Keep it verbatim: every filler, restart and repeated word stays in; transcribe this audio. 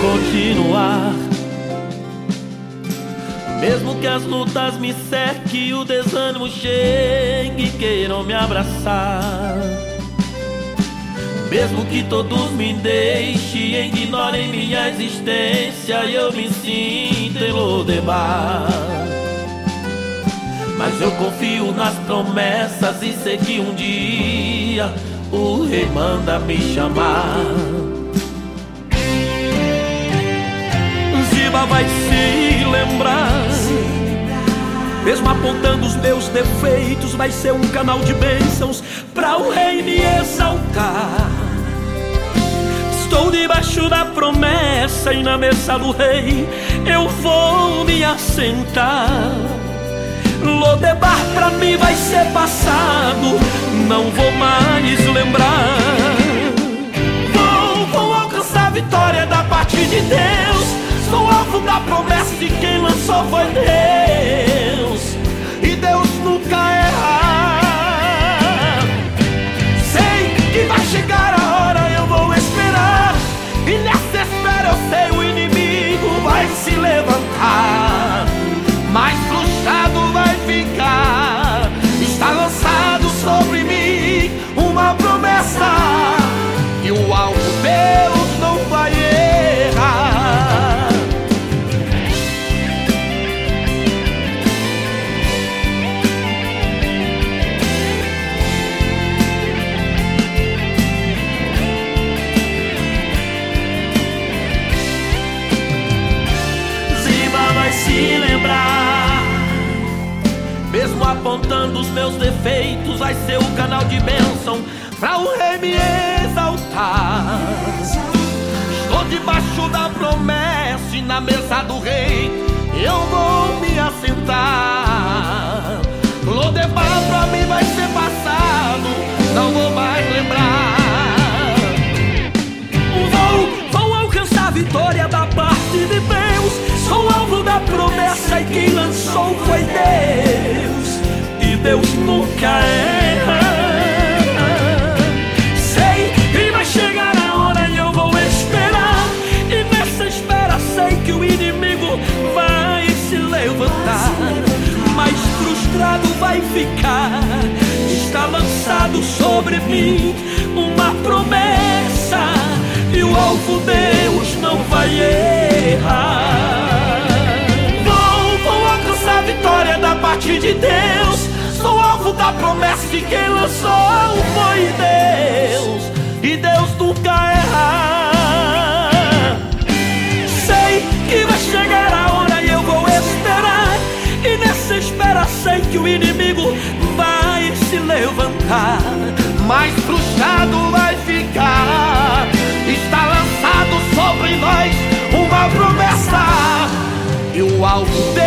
continuar. Mesmo que as lutas me cerquem e o desânimo chegue e queiram me abraçar, mesmo que todos me deixem e ignorem minha existência e eu me sinta em Lodebar, mas eu confio nas promessas e sei que um dia o rei manda me chamar. Ziba vai se lembrar, mesmo apontando os meus defeitos, vai ser um canal de bênçãos pra o rei me exaltar. Estou debaixo da promessa e na mesa do rei eu vou me assentar. Lodebar pra mim vai ser passado, não vou mais lembrar. Vou, vou alcançar a vitória da parte de Deus. Sou alvo da promessa e quem lançou foi Deus, e Deus nunca erra. Sei que vai chegar a hora, eu vou esperar, e nessa espera eu sei o inimigo vai se levantar, mas frustrado vai ficar. Está lançado sobre mim uma promessa, e o alvo Deus não vai errar. Se lembrar, mesmo apontando os meus defeitos, vai ser o canal de bênção pra o rei me exaltar. Estou debaixo da promessa e na mesa do rei eu vou me assentar. Lodebar pra mim vai ser passado, não vou mais lembrar. Vou, vou alcançar a vitória da parte de Deus. Sou alvo da promessa e quem lançou foi Deus, e Deus nunca erra. Sei que vai chegar a hora e eu vou esperar, e nessa espera sei que o inimigo vai se levantar, mas frustrado vai ficar. Está lançado sobre mim uma promessa, e o alvo Deus não vai errar. Vitória da parte de Deus. Sou alvo da promessa e quem lançou foi Deus, e Deus nunca erra. Sei que vai chegar a hora e eu vou esperar, e nessa espera sei que o inimigo vai se levantar, mas frustrado vai ficar. Está lançado sobre nós uma promessa, e o alvo